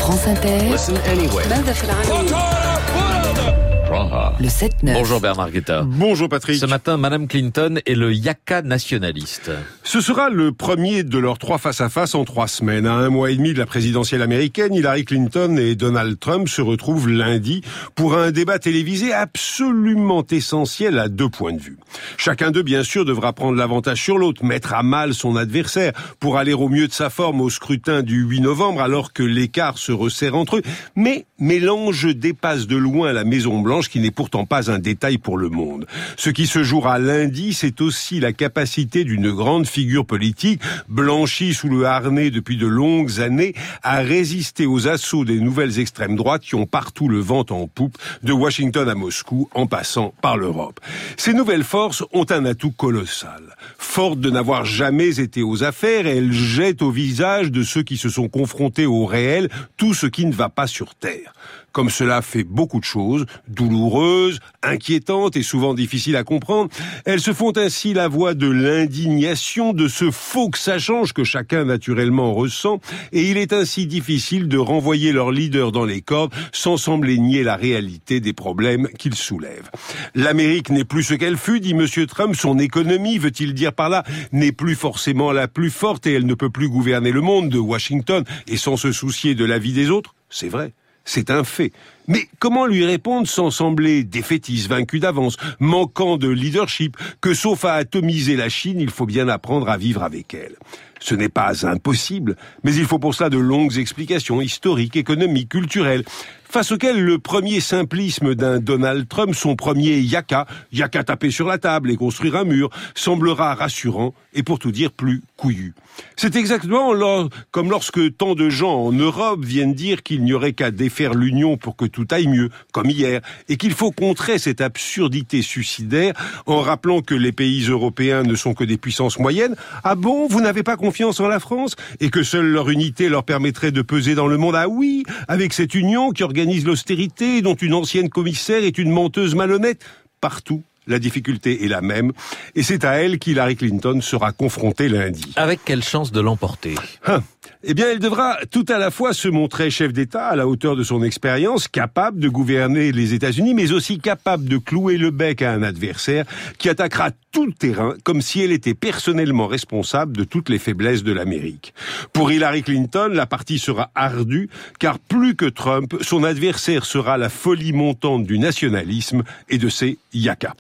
France Inter, Listen anyway. le 7-9. Bonjour Bernard Guetta. Bonjour Patrick. Ce matin, Madame Clinton est le yaka nationaliste. Ce sera le premier de leurs 3 face-à-face en 3 semaines. À 1 mois et demi de la présidentielle américaine, Hillary Clinton et Donald Trump se retrouvent lundi pour un débat télévisé absolument essentiel à 2 points de vue. Chacun d'eux, bien sûr, devra prendre l'avantage sur l'autre, mettre à mal son adversaire pour aller au mieux de sa forme au scrutin du 8 novembre alors que l'écart se resserre entre eux. Mais l'enjeu dépasse de loin la Maison-Blanche qui n'est pourtant pas un détail pour le monde. Ce qui se jouera lundi, c'est aussi la capacité d'une grande figure politique, blanchie sous le harnais depuis de longues années, à résister aux assauts des nouvelles extrêmes droites qui ont partout le vent en poupe, de Washington à Moscou, en passant par l'Europe. Ces nouvelles forces ont un atout colossal. Fortes de n'avoir jamais été aux affaires, elles jettent au visage de ceux qui se sont confrontés au réel tout ce qui ne va pas sur Terre. Comme cela fait beaucoup de choses, douloureuses, inquiétantes et souvent difficiles à comprendre, elles se font ainsi la voix de l'indignation, de ce faut que ça change que chacun naturellement ressent, et il est ainsi difficile de renvoyer leur leader dans les cordes sans sembler nier la réalité des problèmes qu'ils soulèvent. L'Amérique n'est plus ce qu'elle fut, dit M. Trump, son économie, veut-il dire par là, n'est plus forcément la plus forte et elle ne peut plus gouverner le monde de Washington et sans se soucier de la vie des autres. C'est vrai. C'est un fait. Mais comment lui répondre sans sembler défaitiste, vaincu d'avance, manquant de leadership, que sauf à atomiser la Chine, il faut bien apprendre à vivre avec elle? Ce n'est pas impossible, mais il faut pour cela de longues explications historiques, économiques, culturelles, face auxquelles le premier simplisme d'un Donald Trump, son premier yaka taper sur la table et construire un mur, semblera rassurant et pour tout dire plus couillu. C'est exactement comme lorsque tant de gens en Europe viennent dire qu'il n'y aurait qu'à défaire l'Union pour que tout aille mieux, comme hier, et qu'il faut contrer cette absurdité suicidaire en rappelant que les pays européens ne sont que des puissances moyennes. Ah bon, vous n'avez pas confiance en la France? Et que seule leur unité leur permettrait de peser dans le monde? Ah oui, avec cette union qui organise l'austérité, dont une ancienne commissaire est une menteuse malhonnête? Partout, la difficulté est la même, et c'est à elle qu'Hillary Clinton sera confrontée lundi. Avec quelle chance de l'emporter? Eh bien, elle devra tout à la fois se montrer chef d'État à la hauteur de son expérience, capable de gouverner les États-Unis, mais aussi capable de clouer le bec à un adversaire qui attaquera tout le terrain comme si elle était personnellement responsable de toutes les faiblesses de l'Amérique. Pour Hillary Clinton, la partie sera ardue, car plus que Trump, son adversaire sera la folie montante du nationalisme et de ses yakas.